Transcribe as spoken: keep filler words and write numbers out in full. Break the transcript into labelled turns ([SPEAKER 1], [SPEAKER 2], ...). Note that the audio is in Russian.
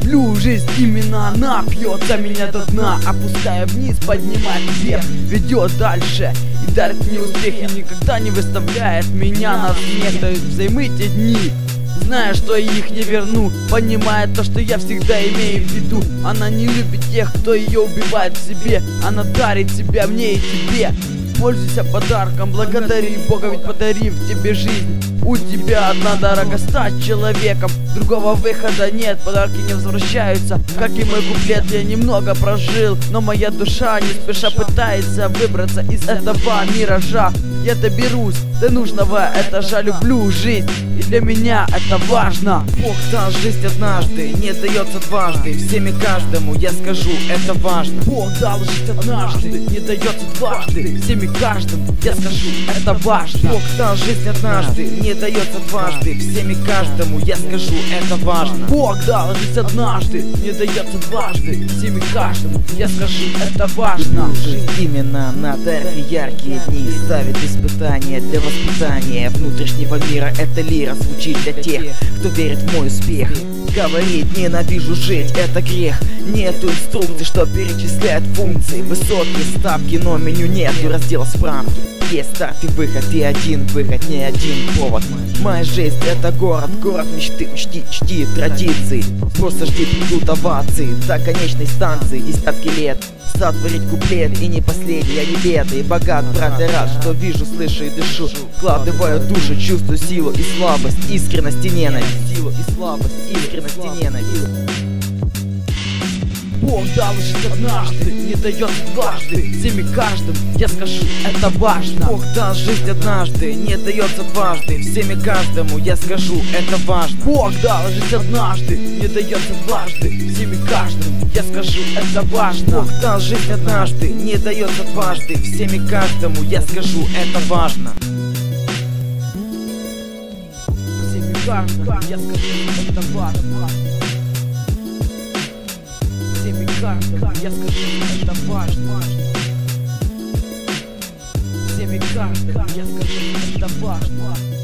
[SPEAKER 1] люблю жизнь, именно она пьется меня до дна, опуская вниз, поднимает вверх, ведет дальше и дарит мне успехи, никогда не выставляет меня на смех. Дают взаймы те дни, зная, что я их не верну, понимает то, что я всегда имею в виду. Она не любит тех, кто ее убивает в себе, она дарит себя мне и тебе. Пользуйся подарком, благодари Бога, ведь подарив тебе жизнь. У тебя одна дорога стать человеком, другого выхода нет, подарки не возвращаются. Как и мой куплет, я немного прожил, но моя душа не спеша пытается выбраться из этого миража. Я доберусь до нужного этажа, люблю жизнь, и для меня это важно.
[SPEAKER 2] Бог дал жизнь однажды, не дается дважды, всем и каждому я скажу, это важно.
[SPEAKER 1] Бог дал жизнь однажды, не дается дважды, всем и каждому я скажу, это важно.
[SPEAKER 2] Бог дал жизнь однажды, не дается дважды, всем и каждому я скажу, это важно.
[SPEAKER 1] Бог дал жизнь однажды, не дается дважды, всем и каждому я скажу, это важно.
[SPEAKER 2] Жизнь именно на даре яркие дни ставит испытания для воспитания внутреннего мира. Эта лира звучит для тех, кто верит в мой успех. Говорит, ненавижу жить, это грех. Нету инструкций, что перечисляет функции. Высокие ставки, но меню нету раздела справки. Есть старт и выход, и один выход, не один повод. Моя жизнь это город, город мечты, чти, чти традиции. Просто жди, придут овации до конечной станции. Десятки лет сотворить куплет, и не последний, я не бедный, богат, брат, я рад, что вижу, слышу и дышу. Вкладываю душу, чувствую силу и слабость, искренность и ненависть. Силу и слабость, искренность и ненависть.
[SPEAKER 1] Бог дал жизнь однажды, не дается дважды, всем и каждому я скажу, это важно.
[SPEAKER 2] Бог дал жизнь однажды, не дается дважды, всем и каждому я скажу, это важно.
[SPEAKER 1] Бог дал жизнь однажды, не дается дважды, всем и каждому я скажу, это важно.
[SPEAKER 2] Бог дал жизнь однажды, не дается дважды, всем и каждому я скажу, это важно.
[SPEAKER 1] Всем и каждому я скажу, это важно. Всем и каждому я скажу, это важно. Всем и каждому я скажу, это важно.